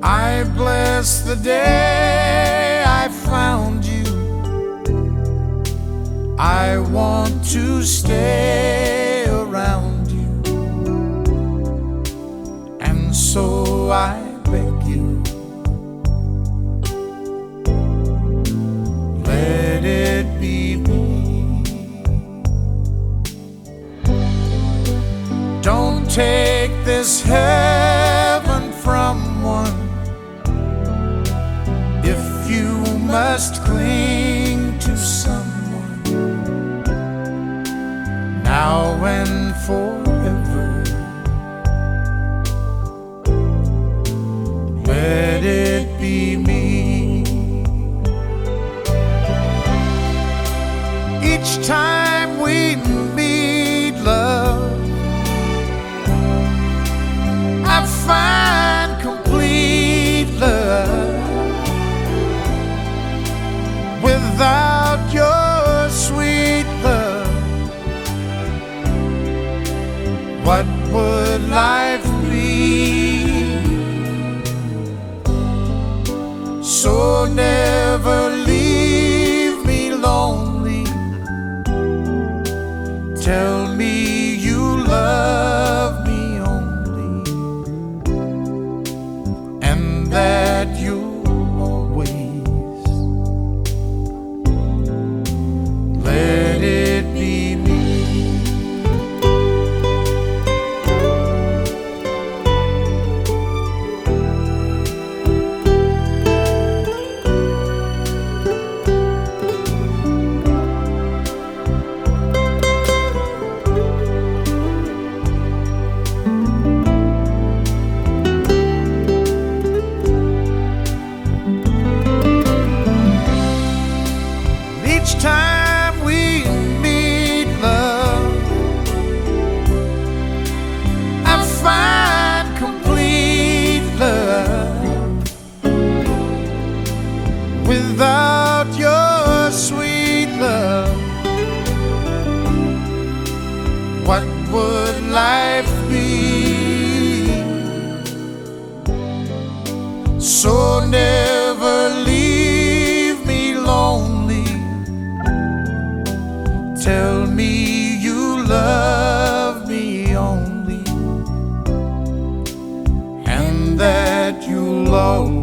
I bless the day I found you. I want to stay around you, and so I beg you, let it be me. Don't take this heaven from one if you must cling to someone now and forever. Let it be me. Each time we meet, love, I find complete love. Without your sweet love, what would life be? So never leave me lonely. Tell me you love me only, and that you'll always let it be me. Each time we meet, love, I find complete love. Without your sweet love, what would life be? So never leave me lonely. Tell me you love me only, and that you'll always